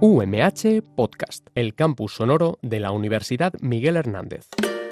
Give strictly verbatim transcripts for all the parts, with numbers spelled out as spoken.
U M H Podcast, el campus sonoro de la Universidad Miguel Hernández.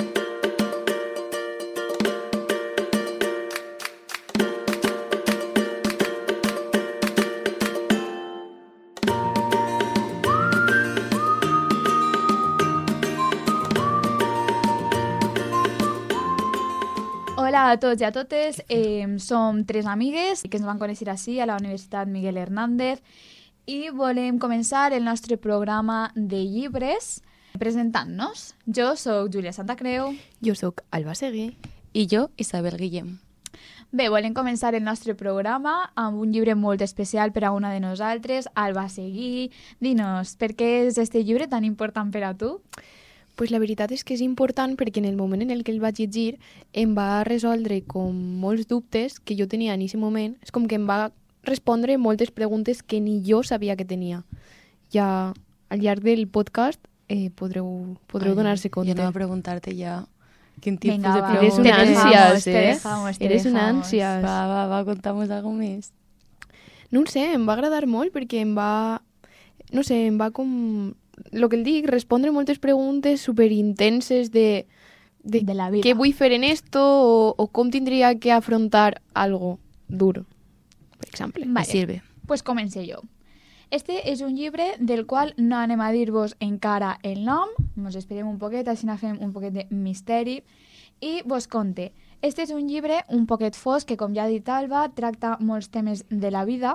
Hola a tots i a totes, eh, som tres amigues que ens van conèixer així a la Universitat Miguel Hernández i volem començar el nostre programa de llibres presentant-nos. Jo sóc Júlia Santacreu. Jo sóc Alba Seguí. I jo, Isabel Guillem. Bé, volem començar el nostre programa amb un llibre molt especial per a una de nosaltres, Alba Seguí. Dinos, per què és este llibre tan important per a tu? Pues la veritat és que és important perquè en el moment en el que el vaig llegir em va resoldre com molts dubtes que jo tenia en aquest moment. És com que em va respondre moltes preguntes que ni jo sabia que tenia. Ja al llarg del podcast eh, podreu, podreu donar-se compte. Jo anava a preguntar-te ja quin tipus Venga, de va. preguntes. Eres una ànsies, te eh? dejamos, te Eres una dejamos. ànsies. Va, va, va, conta'm alguna més. No ho sé, em va agradar molt perquè em va... No sé, em va com... Lo que el dic, respondre moltes preguntes superintenses de, de, De la vida. què vull fer en esto o, o com tindria que afrontar algo dur, per exemple. Vale. Me sirve. Pues comencé jo. Este és un llibre del qual no anem a dir-vos encara el nom, ens esperem un poquet, així fem un poquet de misteri, i vos conte. Este és un llibre un poquet fosc que, com ja ha dit Alba, tracta molts temes de la vida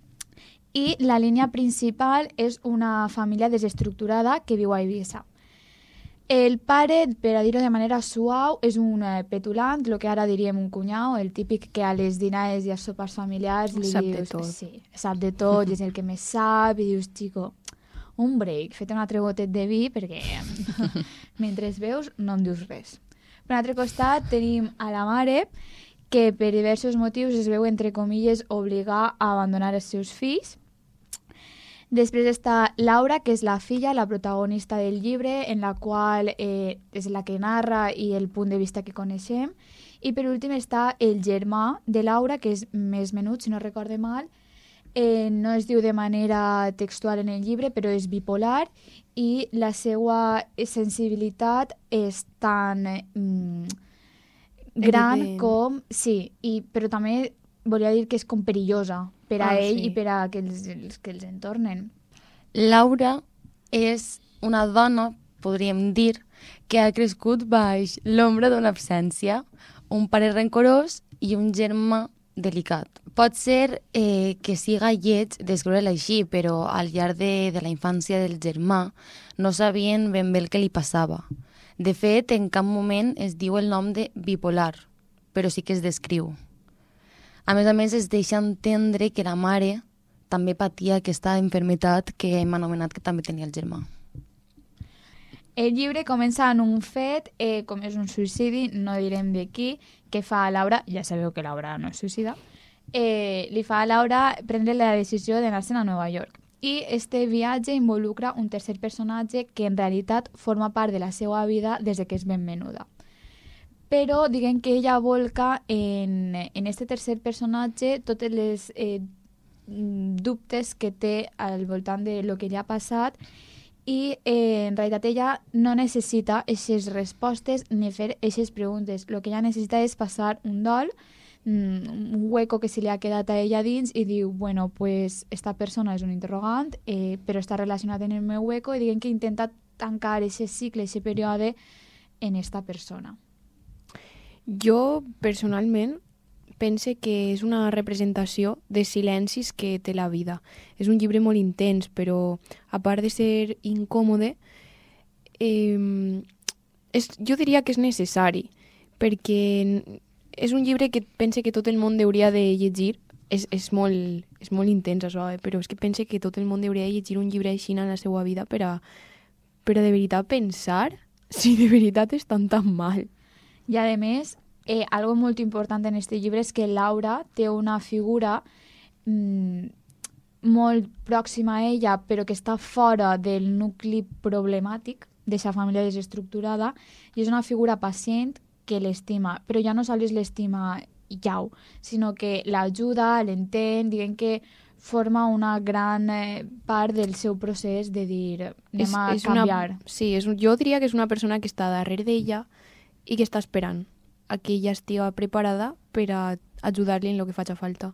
i la línia principal és una família desestructurada que viu a Eivissa. El pare, per a dir-ho de manera suau, és un eh, petulant, el que ara diríem un cunyau, el típic que a les dinades i als sopars familiars li Sap de dius... tot. Sí, sap de tot, i és el que més sap, i dius, xico, un break, feta un altre gotet de vi, perquè mentre veus no em dius res. Per un altre costat tenim a la mare, que per diversos motius es veu, entre comilles, obligar a abandonar els seus fills. Després està Laura, que és la filla, la protagonista del llibre, en la qual eh, és la que narra i el punt de vista que coneixem. I per últim està el germà de Laura, que és més menut, si no recorde mal. Eh, no es diu de manera textual en el llibre, però és bipolar i la seva sensibilitat és tan mm, gran Evident. com... Sí, i, però també volia dir que és com perillosa per a Ah, ell sí. i per a que els, els que els entornen. Laura és una dona, podríem dir, que ha crescut baix l'ombra d'una absència, un pare rencorós i un germà delicat. Pot ser eh, que siga lleig descobrir-la així, però al llarg de, de la infància del germà no sabien ben bé el que li passava. De fet, en cap moment es diu el nom de bipolar, però sí que es descriu. A més a més, es deixa entendre que la mare també patia aquesta enfermetat que hem anomenat que també tenia el germà. El llibre comença en un fet, eh, com és un suïcidi, no direm de qui, que fa a Laura, ja sabeu que Laura no és suïcida, eh, li fa a Laura prendre la decisió d'anar-se'n a Nova York. I este viatge involucra un tercer personatge que en realitat forma part de la seva vida des de que és ben menuda. Però diguem que ella volca en, en este tercer personatge totes les eh, dubtes que té al voltant de lo que li ha passat i eh, en realitat ella no necessita aquestes respostes ni fer aquestes preguntes. El que ella necessita és passar un dol, un hueco que se li ha quedat a ella dins i diu, bueno, pues esta persona és un interrogant, eh, però està relacionat en el meu hueco i diguem que intenta tancar aquest cicle, aquest període en esta persona. Jo, personalment, pense que és una representació de silencis que té la vida. És un llibre molt intens, però a part de ser incòmode, eh, és, jo diria que és necessari, perquè és un llibre que pense que tot el món hauria de llegir. És, és, molt, és molt intens, això, eh? Però és que pense que tot el món hauria de llegir un llibre així en la seva vida per a, per a de veritat pensar si de veritat estan tan mal. I a més, eh, algo molt important en este llibre és que Laura té una figura mm, molt pròxima a ella, però que està fora del nucli problemàtic d'aquesta família desestructurada, i és una figura pacient que l'estima, però ja no sols l'estima llau, sinó que l'ajuda, l'entén, diguem que forma una gran eh, part del seu procés de dir anem a canviar. Una, sí, és un, jo diria que és una persona que està darrere d'ella i que està esperant a que ella estigui preparada per a ajudar-li en el que faci falta.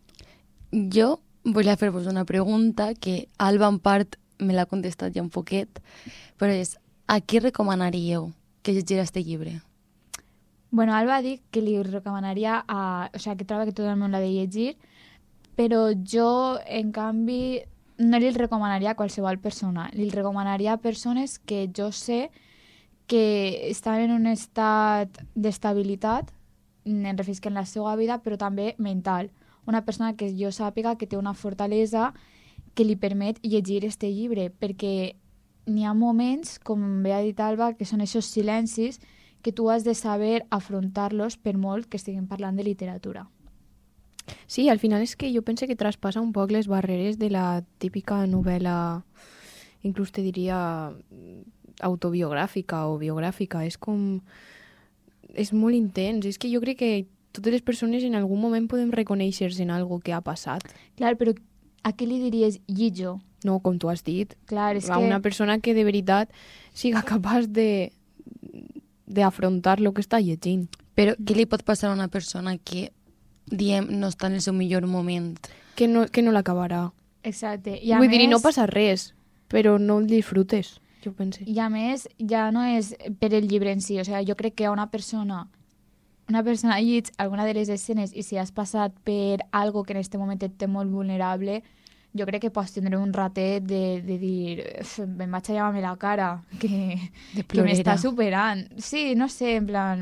Jo volia fer-vos una pregunta que Alba en part me l'ha contestat ja un poquet, però és, a qui recomanaríeu que llegirà este llibre? Bueno, Alba ha dit que li recomanaria a... O sigui, que troba que tot el món l'ha de llegir, però jo, en canvi, no li recomanaria a qualsevol persona. Li recomanaria a persones que jo sé que estan en un estat d'estabilitat, en refisc en la seva vida, però també mental. Una persona que jo sàpiga que té una fortalesa que li permet llegir este llibre, perquè n'hi ha moments, com bé ha dit Alba, que són aquests silencis que tu has de saber afrontar-los per molt que estiguem parlant de literatura. Sí, al final és que jo penso que traspassa un poc les barreres de la típica novel·la, inclús te diria autobiogràfica o biogràfica. És com... És molt intens. És que jo crec que totes les persones en algun moment podem reconèixer-se en algo que ha passat. Clar, però a què li diries llitjo? No, com tu has dit. Clar, és a que... una persona que de veritat siga capaç de d'afrontar el que està llegint. Però què li pot passar a una persona que, diem, no està en el seu millor moment? Que no, que no l'acabarà. Exacte. I a Vull més, dir, no passa res, però no el disfrutes, jo penso. I a més, ja no és per el llibre en si. O sigui, jo crec que a una persona una persona llig alguna de les escenes i si has passat per algo que en aquest moment et té molt vulnerable, jo crec que pots tindre un ratet de, de dir me'n vaig a llevar-me la cara, que, que m'està superant. Sí, no sé, en plan...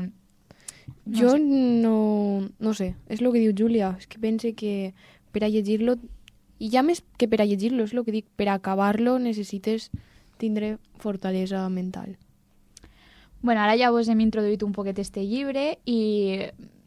No jo sé. no, no sé, és el que diu Júlia, és que pense que per a llegir-lo, i ja més que per a llegir-lo, és el que dic, per a acabar-lo necessites tindre fortalesa mental. Bueno, ara ja vos hem introduït un poquet este llibre i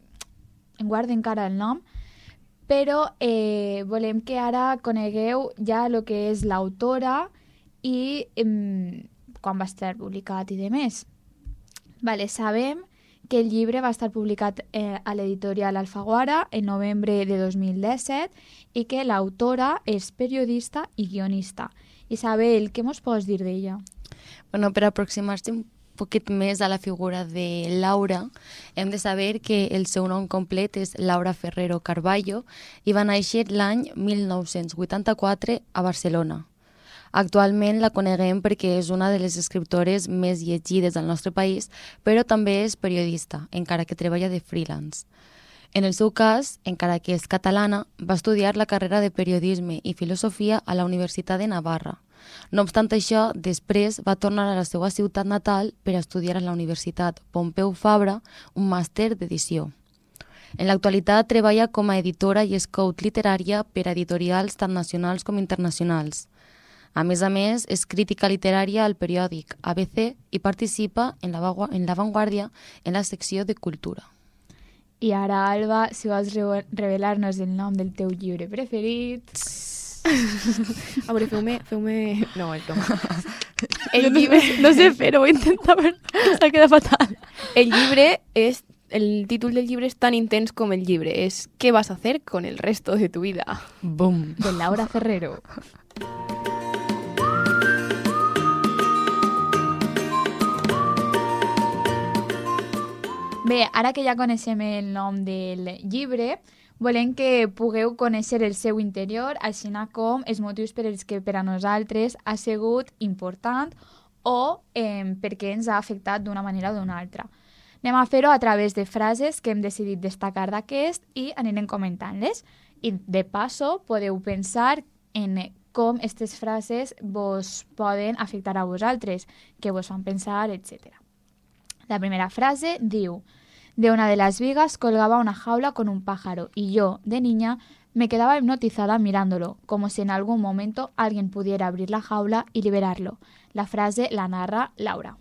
en guardo encara el nom, però eh, volem que ara conegueu ja el que és l'autora i eh, quan va estar publicat i de més. Vale, sabem que el llibre va estar publicat eh, a l'editorial Alfaguara en novembre de dos mil disset i que l'autora és periodista i guionista. Isabel, què mos pots dir d'ella? Bueno, per aproximar-se un poquet més a la figura de Laura, hem de saber que el seu nom complet és Laura Ferrero Carballo i va néixer l'any mil nou-cents vuitanta-quatre a Barcelona. Actualment la coneguem perquè és una de les escriptores més llegides del nostre país, però també és periodista, encara que treballa de freelance. En el seu cas, encara que és catalana, va estudiar la carrera de periodisme i filosofia a la Universitat de Navarra. No obstant això, després va tornar a la seva ciutat natal per estudiar a la Universitat Pompeu Fabra un màster d'edició. En l'actualitat treballa com a editora i scout literària per a editorials tant nacionals com internacionals. A més a més, és crítica literària al periòdic A B C i participa en l'avantguàrdia en la secció de cultura. I ara, Alba, si vols revelar-nos el nom del teu llibre preferit... A veure, feu-me... Feu-me... No, és broma. El llibre... No sé fer-ho, intenta ver... S'ha quedat fatal. El llibre és... El títol del llibre és tan intens com el llibre. És ¿Qué vas a hacer con el resto de tu vida? Boom. De Laura Ferrero. Bé, ara que ja coneixem el nom del llibre, volem que pugueu conèixer el seu interior, així com els motius per els que per a nosaltres ha sigut important o eh, perquè ens ha afectat d'una manera o d'una altra. Anem a fer-ho a través de frases que hem decidit destacar d'aquest i anirem comentant-les. I de passo podeu pensar en com aquestes frases vos poden afectar a vosaltres, que vos fan pensar, etcètera. La primera frase diu: de una de las vigas colgaba una jaula con un pájaro y yo, de niña, me quedaba hipnotizada mirándolo, como si en algún momento alguien pudiera abrir la jaula y liberarlo. La frase la narra Laura.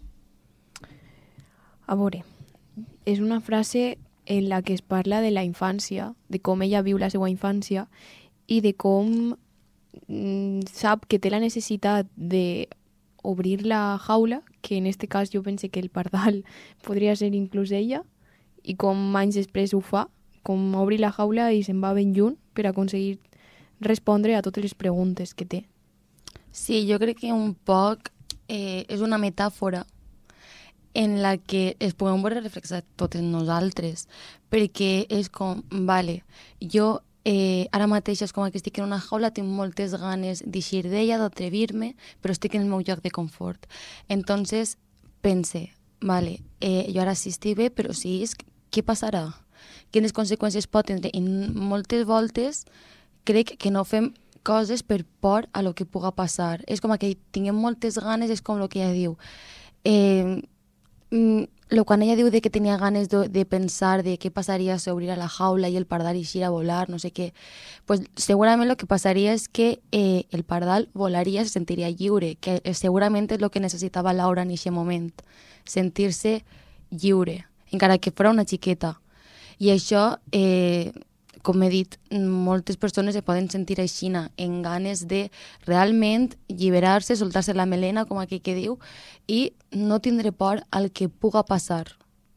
A veure, és una frase en la que es parla de la infància, de com ella viu la seva infància i de com mm, sap que té la necessitat de obrir la jaula, que en este cas jo pense que el pardal podria ser inclús ella, i com anys després ho fa, com obri la jaula i se'n va ben lluny per aconseguir respondre a totes les preguntes que té. Sí, jo crec que un poc eh, és una metàfora en la que es podem veure reflexat totes nosaltres, perquè és com, vale, jo eh, ara mateix és com que estic en una jaula, tinc moltes ganes d'eixir d'ella, d'atrevir-me, però estic en el meu lloc de confort. Entonces pense, vale, eh, jo ara sí estic bé, però si és, què passarà? Quines conseqüències pot tindre? I moltes voltes crec que no fem coses per por a lo que puga passar. És com que tinguem moltes ganes, és com el que ella diu. Eh, lo quan ella diu de que tenia ganes de, de pensar de què passaria si obrira la jaula i el pardal eixir a volar, no sé què, pues segurament el que passaria és que eh, el pardal volaria, se sentiria lliure, que segurament és el que necessitava Laura en aquest moment, sentir-se lliure, encara que fos una xiqueta. I això, eh, com he dit, moltes persones se poden sentir aixina, en ganes de realment alliberar-se, soltar-se la melena, com aquell que diu, i no tindre por al que puga passar.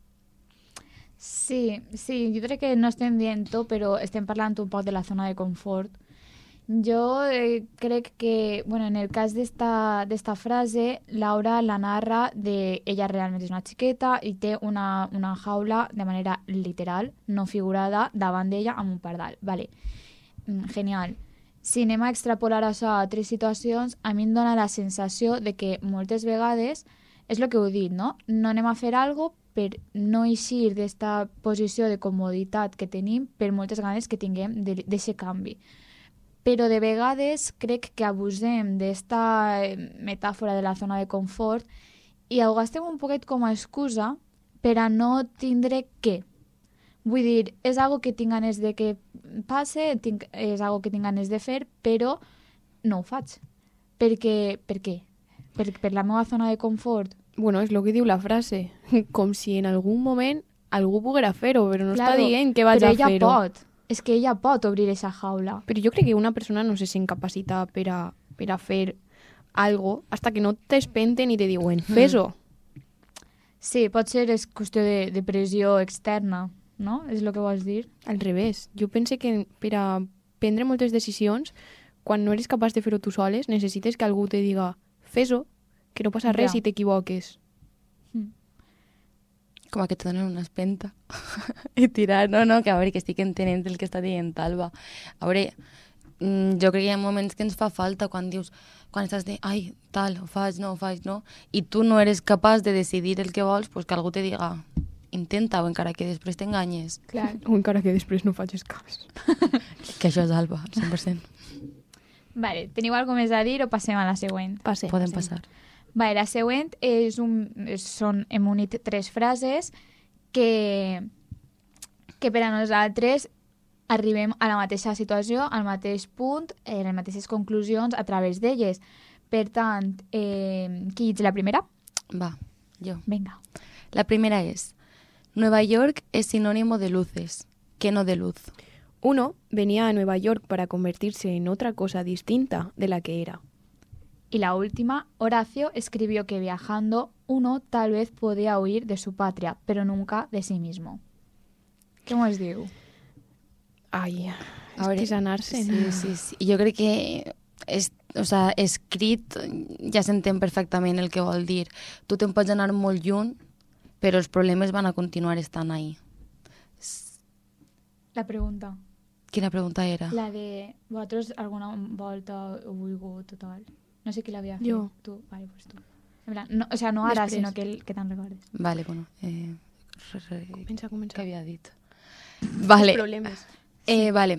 Sí, sí, jo crec que no estem dient-ho, però estem parlant un poc de la zona de confort. Jo eh, crec que, bueno, en el cas d'esta d'esta frase, Laura la narra de ella realment és una xiqueta i té una, una jaula de manera literal, no figurada, davant d'ella amb un pardal. Vale. Mm, genial. Si anem a extrapolar això a altres situacions, a mi em dóna la sensació de que moltes vegades, és el que heu dit, no? No anem a fer alguna cosa per no eixir d'esta posició de comoditat que tenim per moltes ganes que tinguem d'aquest canvi. Però de vegades crec que abusem d'esta metàfora de la zona de confort i ho gastem un poquet com a excusa per a no tindre què. Vull dir, és algo que tinc ganes de que passe, tinc, és algo que tinc ganes de fer, però no ho faig. Perquè, per què? Per, per la meva zona de confort? Bueno, és el que diu la frase, com si en algun moment algú poguera fer-ho, però no Claro, està dient que vaig a però fer-ho. ella pot. És que ella pot obrir aquesta jaula. Però jo crec que una persona no se sent capacitada per a, per a fer algo hasta que no t'espenten i te diuen, fes-ho. Sí, pot ser és qüestió de, de pressió externa, no? És el que vols dir? Al revés. Jo pense que per a prendre moltes decisions, quan no eres capaç de fer-ho tu soles, necessites que algú te diga, fes-ho, que no passa res Ja. si t'equivoques. Com que te donen una espenta i tirar, no, no, que a veure, que estic entenent el que està dient Alba. A veure, mm, jo crec que hi ha moments que ens fa falta quan dius, quan estàs de, ai, tal, ho faig, no, ho faig, no, i tu no eres capaç de decidir el que vols, pues que algú te diga, intenta-ho, encara que després t'enganyes. Clar. O encara que després no facis cas. Que això és Alba, al cent per cent. Vale, teniu alguna més a dir o passem a la següent? Passem. Podem passem. passar. Vale, la següent és un, és, són, hem unit tres frases que, que per a nosaltres arribem a la mateixa situació, al mateix punt, a les mateixes conclusions a través d'elles. Per tant, eh, qui és la primera? Va, jo. Venga. La primera es, Nueva York es sinónimo de luces, que no de luz. Uno venía a Nueva York para convertirse en otra cosa distinta de la que era. Y la última, Horacio escribió que viajando uno tal vez podía huir de su patria, pero nunca de sí mismo. Què mos diu? Ai, A és veure, que és anar-se'n. Sí, sí, sí. Jo crec que és, o sea, escrit ja s'entén perfectament el que vol dir. Tu te'n pots anar molt lluny, però els problemes van a continuar estant ahí. La pregunta. Quina pregunta era? La de vosaltres alguna volta heu volgut total. No sé qui l'havia fet. Jo. Tu, vale, pues tu. En plan, no, o sea, no ara, Després. sinó que, el, que te'n recordes. Vale, bueno. Eh, re, re, Comença, comença. què havia dit? Vale. Problemes. Eh, vale.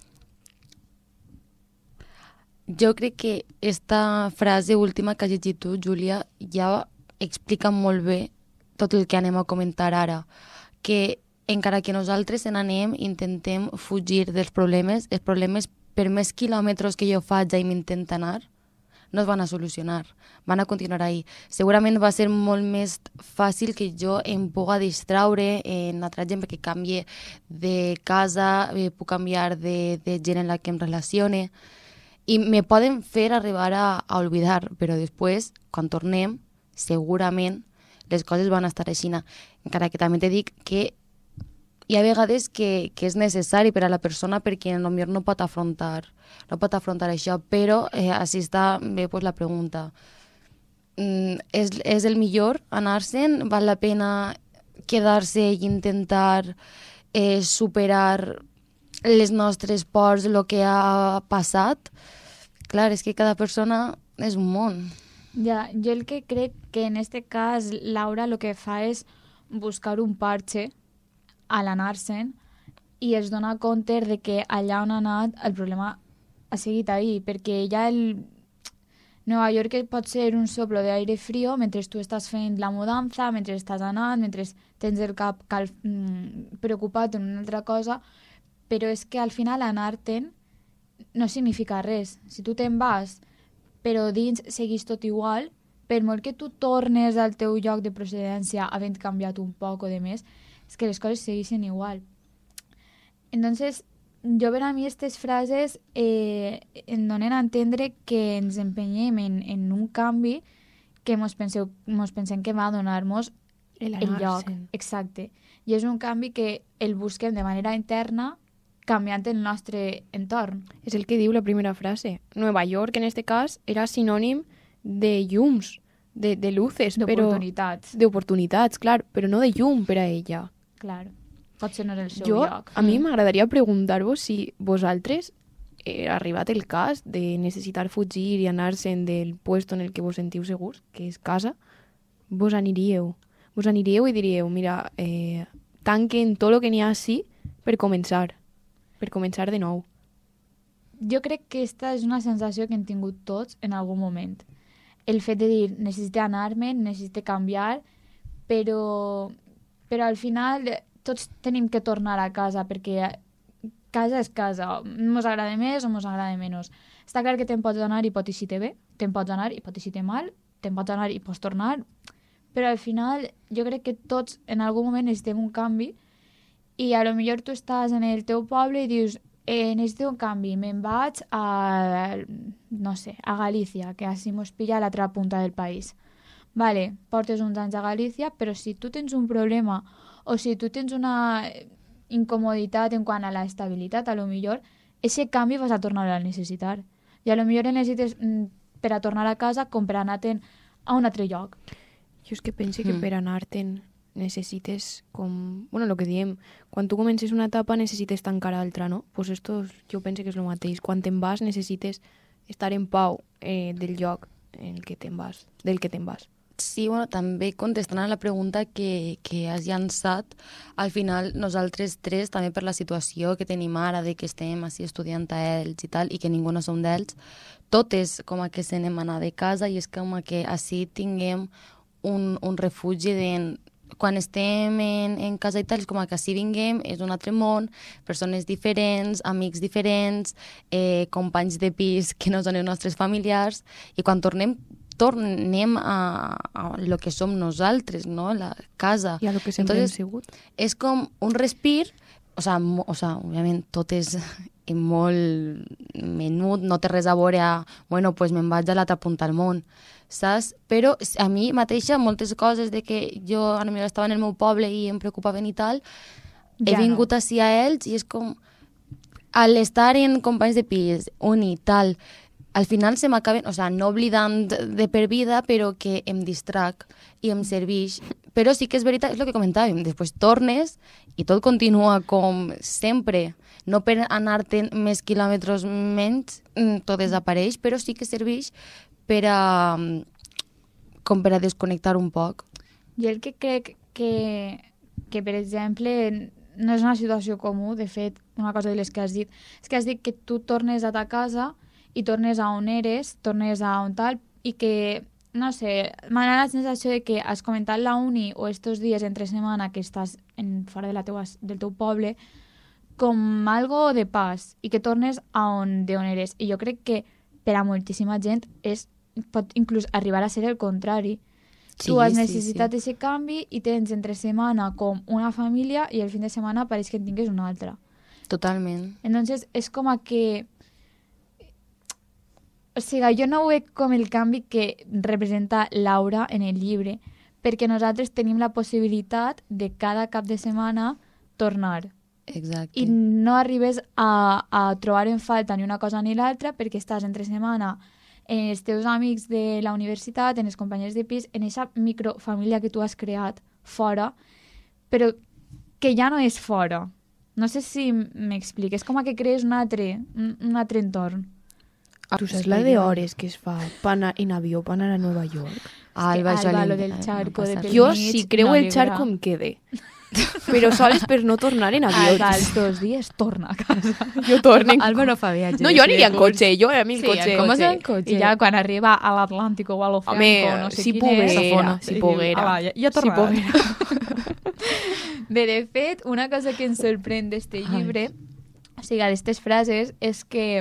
Jo crec que esta frase última que has llegit tu, Júlia, ja explica molt bé tot el que anem a comentar ara. Que encara que nosaltres se n'anem, intentem fugir dels problemes, els problemes, per més quilòmetres que jo faig i m'intenta anar, no es van a solucionar, van a continuar ahí. Segurament va ser molt més fàcil que jo em puga distraure en altra gent perquè canvie de casa, eh, puc canviar de, de gent en la que em relacione i me poden fer arribar a, a oblidar, però després, quan tornem, segurament les coses van estar així. Encara que també te dic que hi ha vegades que, que és necessari per a la persona perquè potser no pot afrontar, no pot afrontar això, però eh, així està bé pues, la pregunta. Mm, és, és el millor anar-se'n? Val la pena quedar-se i intentar eh, superar les nostres pors, el que ha passat? Clar, és que cada persona és un món. Ja, jo el que crec que en este cas Laura el que fa és buscar un parche a l'anar-se'n i es dona compte de que allà on ha anat el problema ha seguit ahí, perquè ja el Nova York pot ser un soplo d'aire frío mentre tu estàs fent la mudança, mentre estàs anant, mentre tens el cap cal, mm, preocupat en una altra cosa, però és que al final anar-te'n no significa res. Si tu te'n vas però dins seguís tot igual, per molt que tu tornes al teu lloc de procedència havent canviat un poc o de més, és que les coses segueixen igual. Entonces, jo per a mi aquestes frases eh, em donen a entendre que ens empenyem en, en un canvi que mos, penseu, mos pensem que va a donar-nos El el lloc. anar-se'n. Exacte. I és un canvi que el busquem de manera interna canviant el nostre entorn. És el que diu la primera frase. Nueva York, en este cas, era sinònim de llums, de, de luces, però... D'oportunitats. D'oportunitats, clar, però no de llum per a ella. Clar. Potser no era el seu Jo, lloc. a mi m'agradaria preguntar-vos si vosaltres eh, ha arribat el cas de necessitar fugir i anar-se'n del puesto en el que vos sentiu segurs, que és casa, vos aniríeu. Vos aniríeu i diríeu, mira, eh, tanquen tot el que n'hi ha així per començar, per començar de nou. Jo crec que aquesta és una sensació que hem tingut tots en algun moment. El fet de dir, necessito anar-me, necessito canviar, però, però al final tots tenim que tornar a casa, perquè casa és casa. Mos agrada més o mos agrada menys. Està clar que te'n pots anar i pot eixir-te bé, te'n pots anar i pot eixir-te mal, te'n pots anar i pots tornar, però al final jo crec que tots en algun moment necessitem un canvi i a lo millor tu estàs en el teu poble i dius eh, necessito un canvi, me'n vaig a, no sé, a Galícia, que així mos pilla a l'altra punta del país. Vale, portes uns anys a Galícia, però si tu tens un problema o si tu tens una incomoditat en quant a la estabilitat, a lo millor, aquest canvi vas a tornar a necessitar. I a lo millor el necessites mm, per a tornar a casa com per anar-te'n a un altre lloc. Jo és que penso que Mm. per anar-te'n necessites com... Bueno, el que diem, quan tu comences una etapa necessites tancar altra, no? Pues esto jo penso que és el mateix. Quan te'n vas necessites estar en pau eh, del lloc en el que te'n vas, del que te'n vas. Sí, bueno, també contestant a la pregunta que, que has llançat, al final nosaltres tres, també per la situació que tenim ara, de que estem així estudiant a ells i tal, i que ningú no som d'ells, totes com a que se n'hem anat de casa i és com a que així tinguem un, un refugi de... Quan estem en, en casa i tal, és com que així vinguem, és un altre món, persones diferents, amics diferents, eh, companys de pis que no són els nostres familiars, i quan tornem, tornem a, a lo que som nosaltres, no? La casa. I a lo que sempre Entonces, hem sigut. és com un respir, o sea, mo, o sea, òbviament tot és molt menut, no té res a veure a, bueno, pues me'n vaig a l'altra punta del món, saps? Però a mi mateixa moltes coses de que jo a mi estava en el meu poble i em preocupaven i tal, he Ja vingut no. així a ells i és com, al estar en companys de pis, un i tal, al final se m'acaben, o sea, no oblidant de per vida, però que em distrac i em serveix. Però sí que és veritat, és el que comentàvem, després tornes i tot continua com sempre. No per anar-te'n més quilòmetres menys, mm, tot desapareix, però sí que serveix per a, com per a desconnectar un poc. Jo el que crec que, que, per exemple, no és una situació comú, de fet, una cosa de les que has dit, és que has dit que tu tornes a ta casa i tornes a on eres, tornes a on tal, i que, no sé, m'ha donat la sensació de que has comentat la uni o estos dies entre setmana que estàs en, fora de la teua, del teu poble, com algo de pas, i que tornes a on, de on eres. I jo crec que per a moltíssima gent és, pot inclús arribar a ser el contrari. Sí, Tu has sí, necessitat sí. aquest canvi i tens entre setmana com una família i el fin de setmana pareix que en tingues una altra. Totalment. Entonces és com a que... O sigui, jo no ho veig com el canvi que representa Laura en el llibre, perquè nosaltres tenim la possibilitat de cada cap de setmana tornar. Exacte. I no arribes a, a trobar en falta ni una cosa ni l'altra perquè estàs entre setmana en els teus amics de la universitat, en els companys de pis, en aquesta microfamília que tu has creat fora, però que ja no és fora. No sé si m'explico. És com que crees un altre, un, un altre entorn. Tu saps la de hores que es fa pa anar en avió per anar a Nova York? Alba, Alba, això lo li- del no charco passa de res. pel Jo, mig, si creu no el li charco, agrada. em quede. Però sols per no tornar en avió. Alba, als dos dies torna a casa. Jo torno en... Alba no fa viatge. No, jo aniria en cotxe, jo a mi el Sí, cotxe. en Com es cotxe. va en cotxe? I ja quan arriba a l'Atlàntic o a l'Oceànico, Home, no sé si quin poguera, és, Safona, si i diu, poguera. "Ala, ja, ja Si tornarà". poguera. Bé, de fet, una cosa que ens sorprèn d'este llibre, o sigui, d'estes frases, és que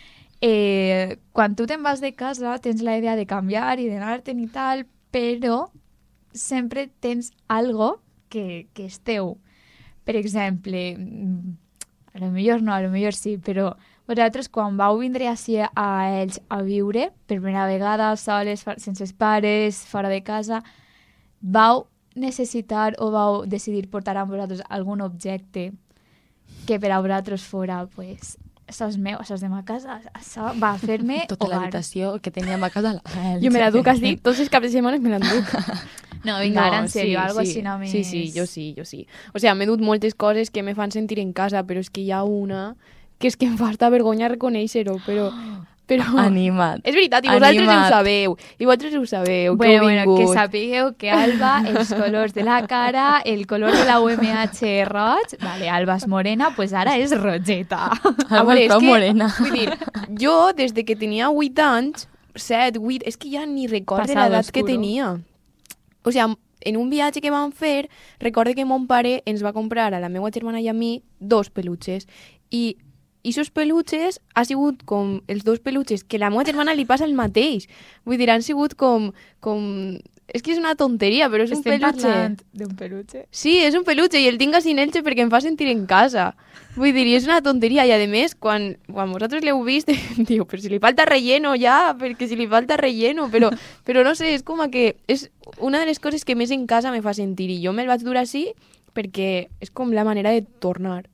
eh, quan tu te'n vas de casa tens la idea de canviar i d'anar-te'n i tal, però sempre tens algo que, que és teu. Per exemple, mm, a lo millor no, a lo millor sí, però vosaltres quan vau vindre així a ells a viure, per primera vegada, soles, fa- sense els pares, fora de casa, vau necessitar o vau decidir portar amb vosaltres algun objecte que per a vosaltres fora, pues, això és meu, això és de ma casa, això va a fer-me Tota hogar. l'habitació que teníem a casa. La... Jo me la duc, has dit, tots els caps de setmana me l'enduc. No, vinga, ara en sèrio, algo així no més... Sí, sí, jo sí, jo sí. O sea, m'he dut moltes coses que me fan sentir en casa, però és que hi ha una que és que em fa hasta vergonya reconèixer-ho, però... però... Animat. És veritat, i vosaltres Animat. ho sabeu, i vosaltres ho sabeu, que Bueno, heu bueno, vingut. que sapigueu que Alba, els colors de la cara, el color de la U M H roig, vale, Alba és morena, pues ara és rogeta. A Alba veure, és prou és que, morena. vull dir, jo des de que tenia vuit anys, set, vuit, és que ja ni recordo Passado l'edat que oscuro. tenia. O sigui, en un viatge que vam fer, recorde que mon pare ens va comprar a la meva germana i a mi dos peluches. I i esos peluches ha sigut com els dos peluches que la meva germana li passa el mateix. Vull dir, han sigut com... com... És que és una tonteria, però és un Estem peluche. parlant d'un peluche. Sí, és un peluche i el tinc a Sinelche perquè em fa sentir en casa. Vull dir, i és una tonteria. I a més, quan, quan vosaltres l'heu vist, diu, però si li falta relleno ja, perquè si li falta relleno, però, però no sé, és com que és una de les coses que més en casa me fa sentir. I jo me'l vaig dur així perquè és com la manera de tornar.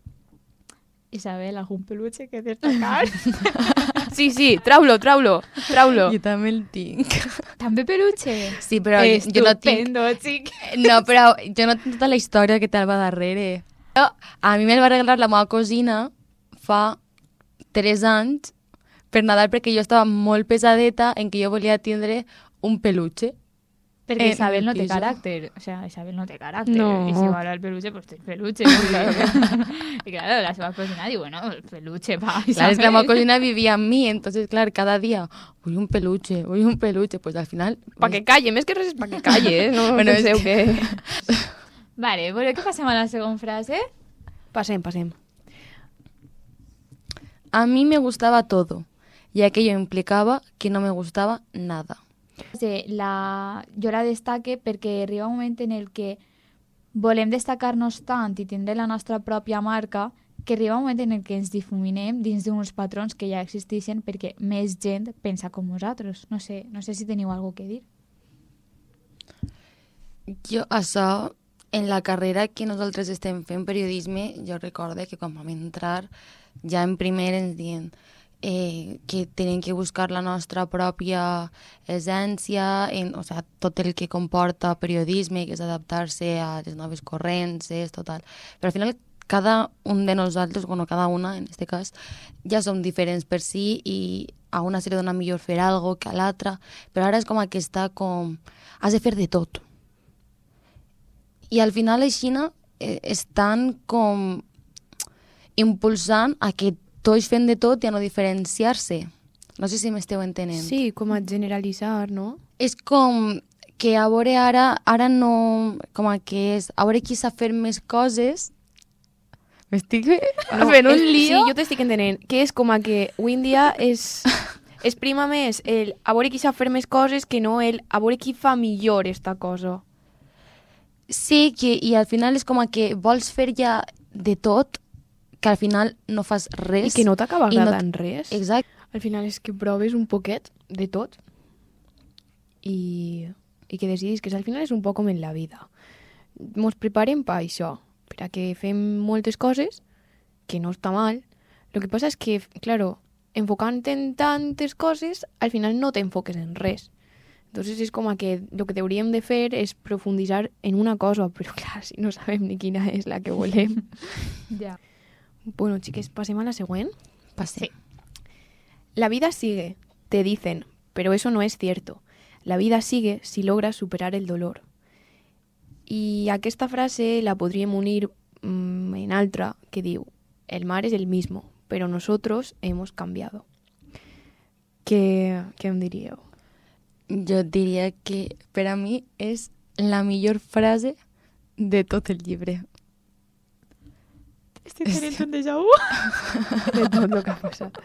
Isabel, algun peluche que destacar? Sí, sí, trau-lo, trau-lo, trau-lo. Jo també el tinc. També peluche? Sí, però jo no tinc... Estupendo, xic. No, però jo no tinc tota la història que té Alba darrere. Però a mi me'l va regalar la meva cosina fa tres anys per Nadal perquè jo estava molt pesadeta en que jo volia tindre un peluche. Perquè En Isabel el no té piso. caràcter. O sea, Isabel no té caràcter. No. Y si va al peluche, pues té peluche. Y claro, la seva cocina diu, bueno, el peluche pa Isabel. Claro, es que la meva cosina vivia amb mi, entonces, clar, cada dia, vull un peluche, vull un peluche, pues al final... Pa que calle, més que res és pa que calle, eh? No Bueno, penseu és que... Vale, voleu que passem a la segona frase? Passem, passem. A mí me gustaba todo, y aquello implicaba que no me gustaba nada. Sí, la... Jo la destaque perquè arriba un moment en el que volem destacar-nos tant i tindre la nostra pròpia marca que arriba un moment en el que ens difuminem dins d'uns patrons que ja existeixen perquè més gent pensa com nosaltres. No sé, no sé si teniu alguna que dir. Jo, això, en la carrera que nosaltres estem fent periodisme, jo recordo que quan vam entrar, ja en primer ens diuen eh, que tenim que buscar la nostra pròpia essència, en, o sea, tot el que comporta periodisme, que és adaptar-se a les noves corrents, és total. Però al final cada un de nosaltres, bueno, cada una en este cas, ja som diferents per si i a una se li dona millor fer algo que a l'altra, però ara és com que està com... Has de fer de tot. I al final així eh, estan com impulsant a que tots fent de tot i a no diferenciar-se. No sé si m'esteu entenent. Sí, com a generalitzar, no? És com que a veure ara, ara no... Com que és... A veure qui sap fer més coses... M'estic No, fent un és- lío? Sí, jo t'estic entenent. Que és com a que avui en dia és... es prima més el a veure qui sap fer més coses que no el a veure qui fa millor esta cosa. Sí, que, i al final és com que vols fer ja de tot, que al final no fas res. I que no t'acaba i no agradant res. Exacte. Al final és que proves un poquet de tot i, i que decidis que al final és un poc com en la vida. Mos preparem per això per a que fem moltes coses, que no està mal. Lo que passa és que, claro, enfocant en tantes coses, al final no t'enfoques en res. Entonces és com que el que hauríem de fer és profunditzar en una cosa, però clar, si no sabem ni quina és la que volem. Ja. Bueno, chiques, pasem a la següent. Pasé. La vida sigue, te dicen, pero eso no es cierto. La vida sigue si logras superar el dolor. I aquesta frase la podríem unir mmm, en altra que diu: el mar es el mismo, pero nosotros hemos cambiado. Què, què em diríeu? Jo diria que per a mi és la millor frase de tot el llibre. Estic tenint un déjà vu. De tot el que ha passat.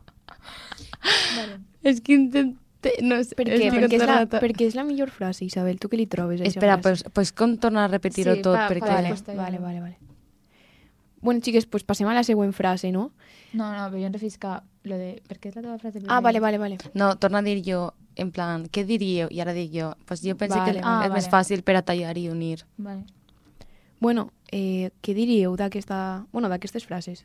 Vale. És que intenté... No sé, Per què? estic Perquè és, la, aterrada. perquè és la millor frase, Isabel. Tu què li trobes? a eixa Espera, frase? pues, pues com tornar a repetir-ho Sí, tot? fa- fa perquè... Vale, resposta, ja. vale, vale, vale. Bueno, xiques, pues passem a la següent frase, no? No, no, però jo em refisca lo de... Per què és la teva frase? Ah, vale, vale, vale. No, torna a dir jo, en plan, què diríeu? I ara dic jo. Pues jo penso Vale, que vale. és Ah, més vale. fàcil per a tallar i unir. Vale. Bueno, eh, què diríeu d'aquesta... Bueno, d'aquestes frases?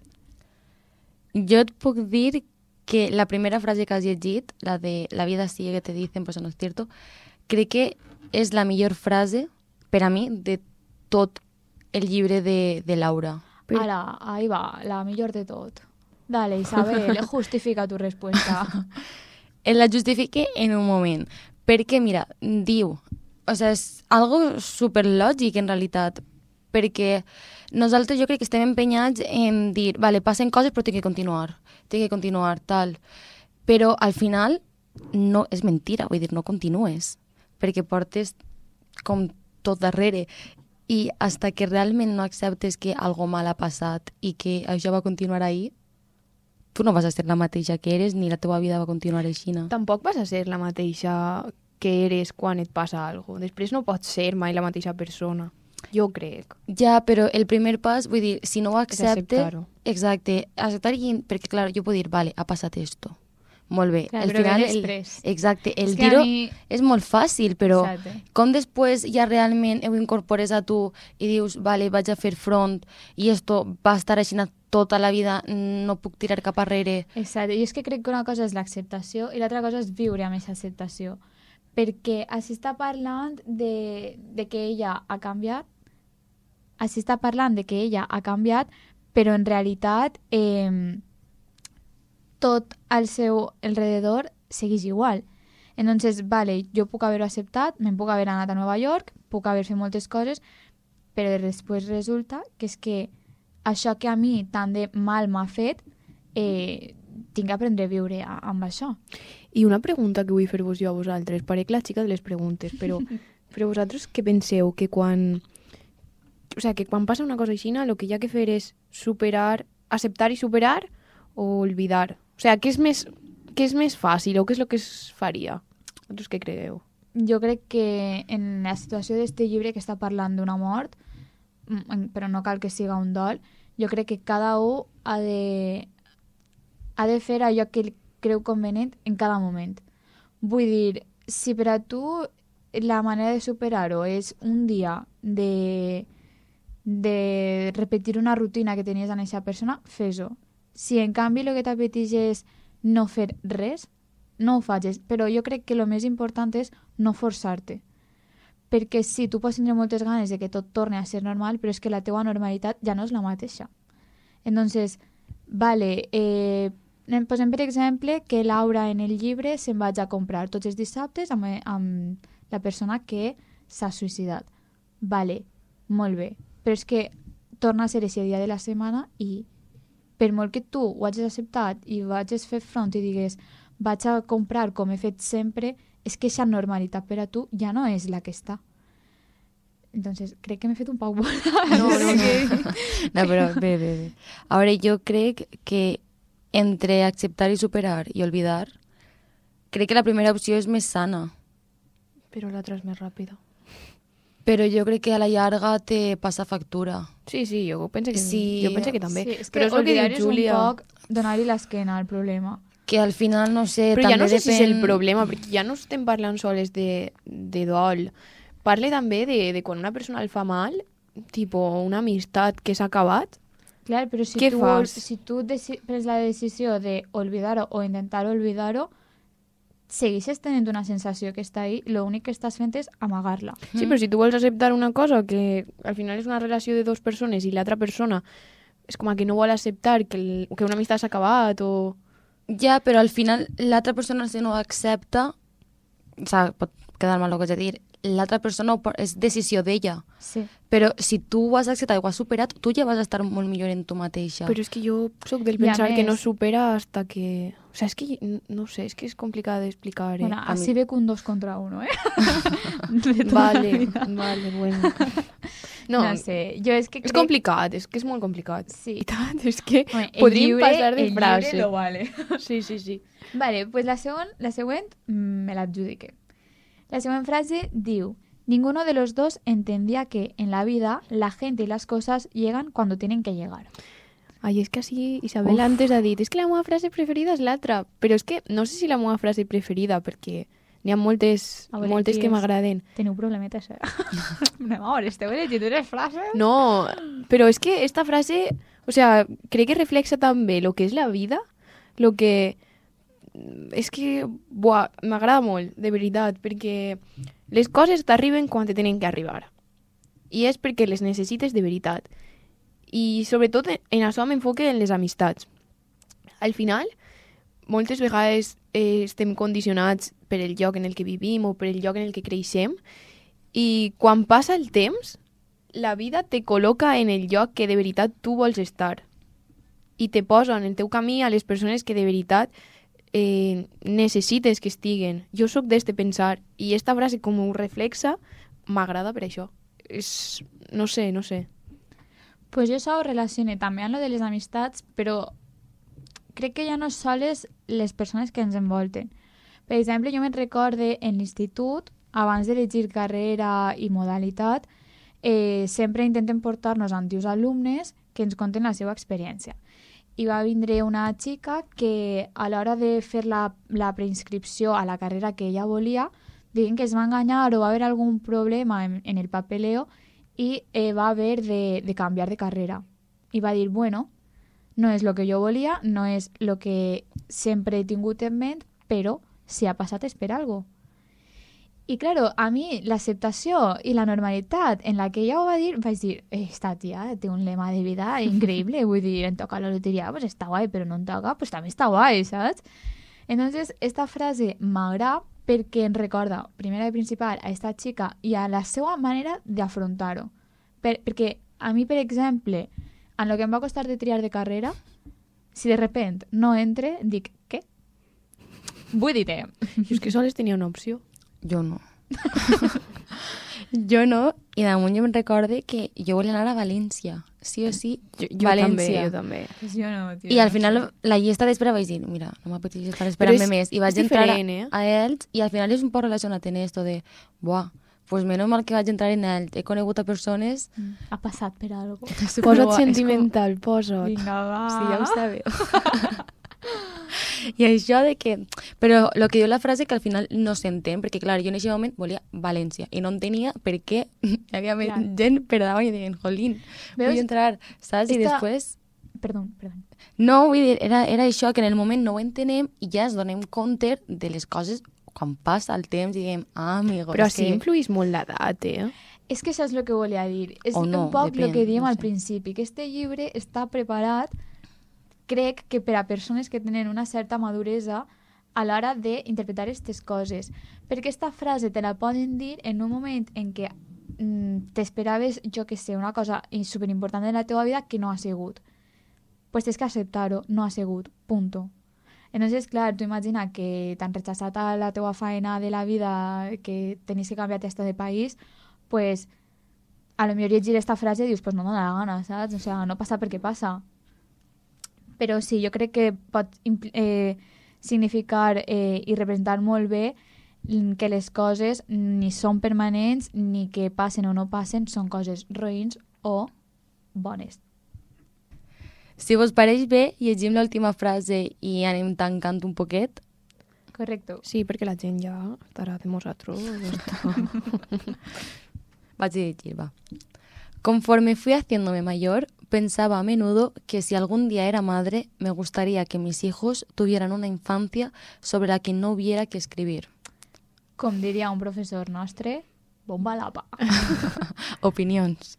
Jo et puc dir que la primera frase que has llegit, la de la vida sigue que te dicen, pues no es cierto, crec que és la millor frase, per a mi, de tot el llibre de, de Laura. Però- Ara, ahí va, la millor de tot. Dale, Isabel, justifica tu respuesta. El la justifique en un moment. Perquè, mira, diu... O sigui, és algo superlògic, en realitat. Perquè nosaltres jo crec que estem empenyats en dir, vale, passen coses però tinc que continuar, tinc que continuar, tal. Però al final no és mentira, vull dir, no continues, perquè portes com tot darrere. I hasta que realment no acceptes que algo mal ha passat i que això va continuar ahir, tu no vas a ser la mateixa que eres ni la teva vida va continuar així. No? Tampoc vas a ser la mateixa que eres quan et passa alguna cosa. Després no pots ser mai la mateixa persona. Jo crec. Ja, però el primer pas, vull dir, si no ho És accepte... acceptar-ho. Exacte, acceptar i... Perquè, clar, jo puc dir, vale, ha passat esto. Molt bé. Clar, al però final, ve el, després. exacte, el És que a dir-ho mi- és molt fàcil, però Exacte. com després ja realment ho incorpores a tu i dius, vale, vaig a fer front i esto va estar així tota la vida, no puc tirar cap arrere. Exacte, jo és que crec que una cosa és l'acceptació i l'altra cosa és viure amb aquesta acceptació. Perquè així està parlant de, de que ella ha canviat, així està parlant de que ella ha canviat, però en realitat eh, tot al seu alrededor segueix igual. Entonces, vale, jo puc haver-ho acceptat, me'n puc haver anat a Nova York, puc haver fet moltes coses, però després resulta que és que això que a mi tant de mal m'ha fet, eh, tinc que aprendre a viure a, amb això. I una pregunta que vull fer-vos jo a vosaltres. Parec la xica de les preguntes, però, però vosaltres què penseu? Que quan... O sea, que quan passa una cosa així, el que hi ha que fer és superar, acceptar i superar o olvidar? O sea, què és més, què és més fàcil o què és el que es faria? Vosaltres què creeu? Jo crec que en la situació d'este llibre que està parlant d'una mort, mm, però no cal que siga un dol, jo crec que cada un ha de, ha de fer allò que ell creu convenient en cada moment. Vull dir, si per a tu la manera de superar-ho és un dia de, de repetir una rutina que tenies amb aquesta persona, fes-ho. Si en canvi el que t'apeteix és no fer res, no ho facis, però jo crec que el més important és no forçar-te. Perquè sí, tu pots tindre moltes ganes de que tot torni a ser normal, però és que la teua normalitat ja no és la mateixa. Entonces, vale, eh, posem per exemple que Laura en el llibre se'n vaig a comprar tots els dissabtes amb, amb la persona que s'ha suïcidat. Vale, molt bé, però és que torna a ser aquest dia de la setmana i per molt que tu ho hagis acceptat i vagis fer front i digues vaig a comprar com he fet sempre, és que aquesta normalitat per a tu ja no és la que està. Entonces, crec que m'he fet un poc bona. No, no, no. No, però bé, bé, bé. A veure, jo crec que entre acceptar i superar i olvidar, crec que la primera opció és més sana. Però l'altra és més ràpida. Però jo crec que a la llarga te passa factura. Sí, sí, jo penso que, Sí. jo penso que també. Sí, és que però és el que oblidar diu és Júlia. un poc donar-hi l'esquena al problema. Que al final, no sé, Però ja també no sé depèn... si és el problema, perquè ja no estem parlant soles de, de dol. Parle també de, de quan una persona el fa mal tipo, una amistat que s'ha acabat, Clar, però si Què tu, fas? si tu deci prens la decisió de olvidar-ho o intentar olvidar-ho, segueixes tenint una sensació que està ahí, l'únic que estàs fent és amagar-la. sí, però si tu vols acceptar una cosa que al final és una relació de dues persones i l'altra persona és com a que no vol acceptar que, el, que una amistat s'ha acabat o... Ja, però al final l'altra persona si no ho accepta, o sigui, pot quedar mal el que has de dir, l'altra persona ho po- és decisió d'ella. Sí. Però si tu ho has acceptat i ho has superat, tu ja vas estar molt millor en tu mateixa. Però és que jo sóc del I a pensar que no més- supera hasta que... O sea, és que n- no sé, és que és complicat d'explicar. Eh? Bueno, a así mi- ve que un dos contra uno, ¿eh? De toda la Vale, vida. vale, bueno. No, No sé, jo és que és crec... complicat, és que és molt complicat. Sí. I tant, és que Home, el podríem lliure- passar de el frase. llibre lo vale. Sí, sí, sí. Vale, pues la, segon, la següent mm, me l'adjudique. La següent frase diu: ninguno de los dos entendía que en la vida la gente y las cosas llegan cuando tienen que llegar. Ai, és que així Isabel Uf. antes ha dit és que la meva frase preferida és l'altra, però és que no sé si la meva frase preferida, perquè n'hi ha moltes, A veure, moltes qui que és? m'agraden. Teniu problemetes, eh? No, amor, esteu llegint unes frases? No, però és que esta frase, o sea, crec que reflexa també lo que és la vida, lo que... És que, buah, m'agrada molt, de veritat, perquè les coses t'arriben quan te tenen que arribar. I és perquè les necessites de veritat. I sobretot en això m'enfoque en les amistats. Al final, moltes vegades eh, estem condicionats per el lloc en el que vivim o per el lloc en el que creixem i quan passa el temps, la vida te col·loca en el lloc que de veritat tu vols estar i te posa en el teu camí a les persones que de veritat eh, necessites que estiguen. Jo sóc d'este pensar i esta frase com ho reflexa m'agrada per això. És... no sé, no sé. Pues jo això ho relaciono també amb lo de les amistats, però crec que ja no soles les persones que ens envolten. Per exemple, jo me'n recorde en l'institut, abans d'elegir carrera i modalitat, eh, sempre intenten portar-nos antius alumnes que ens conten la seva experiència. I va vindre una xica que a l'hora de fer la, la preinscripció a la carrera que ella volia, diuen que es va enganyar o va haver algun problema en, en el papeleo i eh, va haver de, de canviar de carrera. I va dir, bueno, no és el que jo volia, no és el que sempre he tingut en ment, però si ha passat és per algo. I, claro, a mi l'acceptació i la normalitat en la que ella ho va dir, vaig dir, esta tia té un lema de vida increïble, vull dir, em toca la loteria, pues està guai, però no em toca, pues també està guai, saps? Entonces, esta frase m'agrada perquè em recorda, primera i principal, a esta xica i a la seva manera d'afrontar-ho. Per, perquè a mi, per exemple, en el que em va costar de triar de carrera, si de repent no entre, dic, què? Vull dir-te. Jo és que sols tenia una opció. Jo no. jo no, i damunt jo em recorde que jo volia anar a València. Sí o sí, Jo, jo València. també, jo també. Pues jo no, tio. I al no final sé. la llista d'espera vaig dir, mira, no m'apeteix estar esperant-me és- més. I vaig és entrar a, diferent, eh? a Elx i al final és un poc relacionat en esto de, buah, pues menos mal que vaig entrar en Elx. He conegut a persones... Mm, Ha passat per algo. Posa't superguai. sentimental, posa't. Vinga, va. Sí, ja ho sabeu. I això de que... Però el que diu la frase que al final no s'entén, perquè clar, jo en aquest moment volia València i no entenia per què hi havia Clar. gent per davant i deien, jolín, Veus? vull entrar, saps? I Esta- després... Perdó, perdó. No, vull dir, era, era això, que en el moment no ho entenem i ja ens donem compte de les coses quan passa el temps i diem, ah, amigo, Però és sí que... influís molt l'edat, eh? És que això és el que volia dir. És O no, un poc el depèn, que diem no al sé. principi, que este llibre està preparat, crec que per a persones que tenen una certa maduresa a l'hora d'interpretar aquestes coses. Perquè esta frase te la poden dir en un moment en què mm, t'esperaves, jo que sé, una cosa superimportant en la teva vida que no ha sigut. Pues tens que acceptar-ho, no ha sigut, punto. Entonces, clar, tu imagina que t'han rechazat a la teva feina de la vida, que tenis que canviar esto de país, pues a lo millor llegir esta frase i dius, pues no me da la gana, saps? O sea, no passa perquè passa. Però sí, jo crec que pot impl- eh, significar eh, i representar molt bé mm, que les coses ni són permanents, ni que passen o no passen, són coses roïns o bones. Si vos pareix bé, llegim l'última frase i anem tancant un poquet. Correcto. Sí, perquè la gent ja estarà de nosaltres. Ja està. Vaig a llegir, va. Conforme fui haciéndome mayor, pensaba a menudo que si algún día era madre, me gustaría que mis hijos tuvieran una infancia sobre la que no hubiera que escribir. Com diria un professor nostre, bomba lapa. Opinions.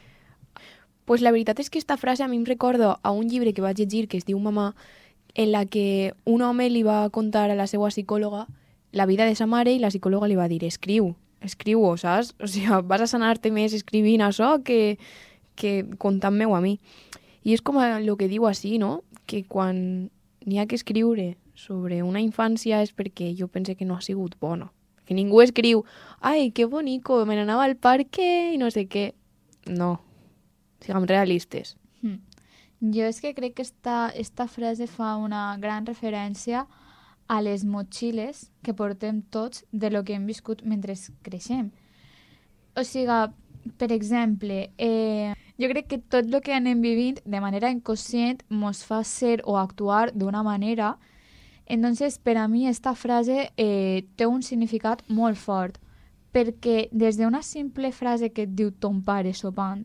Pues la veritat és que esta frase a mi em recorda a un llibre que vaig llegir que es diu Mamà, en la que un home li va contar a la seva psicòloga la vida de sa mare i la psicòloga li va dir escriu, escriu-ho, saps? O sigui, vas a sanar-te més escrivint això que, que contant-me-ho a mi. I és com el que diu així, no? Que quan n'hi ha que escriure sobre una infància és perquè jo pense que no ha sigut bona. Que ningú escriu, ai, que bonico, me n'anava al parque i no sé què. No, siguem realistes. Mm. Jo és que crec que esta, esta frase fa una gran referència a les motxilles que portem tots de lo que hem viscut mentre creixem. O sigui, per exemple, eh, jo crec que tot el que anem vivint de manera inconscient mos fa ser o actuar d'una manera. Entonces, per a mi, esta frase eh, té un significat molt fort, perquè des d'una simple frase que et diu ton pare sopant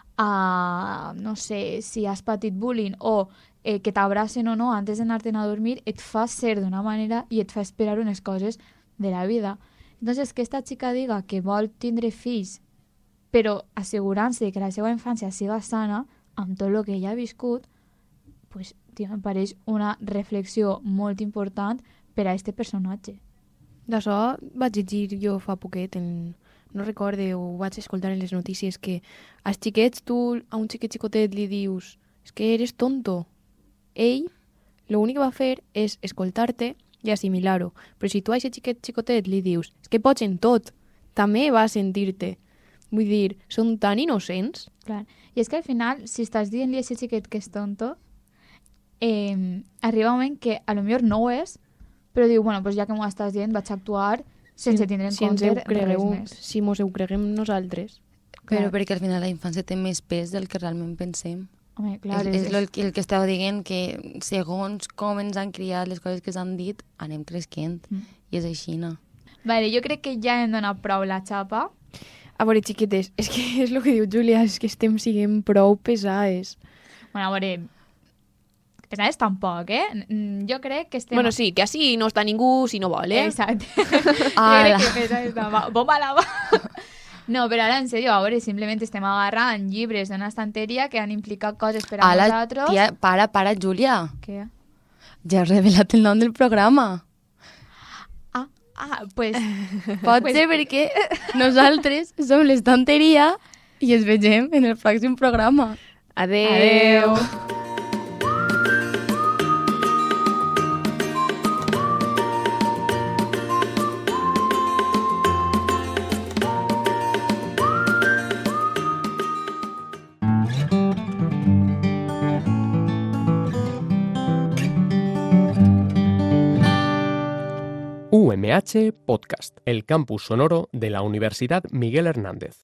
a, no sé, si has patit bullying o eh, que t'abracen o no antes d'anar-te'n a dormir, et fa ser d'una manera i et fa esperar unes coses de la vida. Entonces, que esta xica diga que vol tindre fills, però assegurant-se que la seva infància siga sana, amb tot el que ella ha viscut, pues, tio, em pareix una reflexió molt important per a este personatge. D'això vaig llegir jo fa poquet, en... no recorde, ho vaig escoltar en les notícies, que als xiquets tu a un xiquet xicotet li dius és que eres tonto. Ell, l'únic que va fer és escoltar-te i assimilar-ho. Però si tu a aquest xiquet xicotet li dius és que pots en tot, també va sentir-te. Vull dir, són tan innocents. Clar. I és que al final, si estàs dient-li a aquest xiquet que és tonto, eh, arriba un moment que a lo millor no ho és, però diu, bueno, pues ja que m'ho estàs dient, vaig actuar sense tindre en si compte ens cregueu, res més. si mos ho creguem nosaltres. Però Clar. perquè al final la infància té més pes del que realment pensem. Home, clar, és, és, és, el, el que estava dient, que segons com ens han criat, les coses que s'han dit, anem cresquent. Mm. I és així, no? Vale, jo crec que ja hem donat prou la xapa. A veure, xiquetes, és que és el que diu Júlia, és que estem siguent prou pesades. Bueno, a veure, pesades tampoc, eh? Mm, Jo crec que estem... Bueno, sí, que així no està ningú si no vol, eh? Exacte. Jo Ala. crec que pesades tampoc. Bomba lava. No, però ara, en sèrio, a veure, simplement estem agarrant llibres d'una estanteria que han implicat coses per a Ala, nosaltres. tia, para, para, Júlia. Què? Ja has revelat el nom del programa. Ah, ah, pues... Pot Pues- ser perquè nosaltres som l'estanteria i ens vegem en el pròxim programa. Adeu. Adeu. U M H Podcast, el campus sonoro de la Universidad Miguel Hernández.